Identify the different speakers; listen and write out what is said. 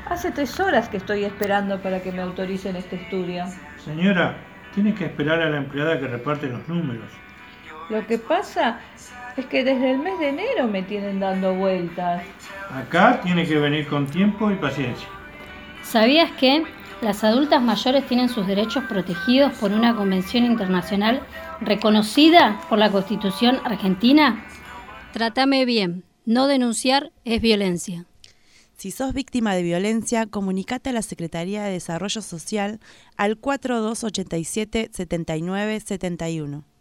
Speaker 1: Hace 3 horas que estoy esperando para que me autoricen este estudio.
Speaker 2: Señora, tiene que esperar a la empleada que reparte los números.
Speaker 1: Lo que pasa es que desde el mes de enero me tienen dando vueltas.
Speaker 2: Acá tiene que venir con tiempo y paciencia.
Speaker 3: ¿Sabías que las adultas mayores tienen sus derechos protegidos por una convención internacional reconocida por la Constitución argentina? Trátame bien. No denunciar es violencia.
Speaker 4: Si sos víctima de violencia, comunicate a la Secretaría de Desarrollo Social al 4287 7971.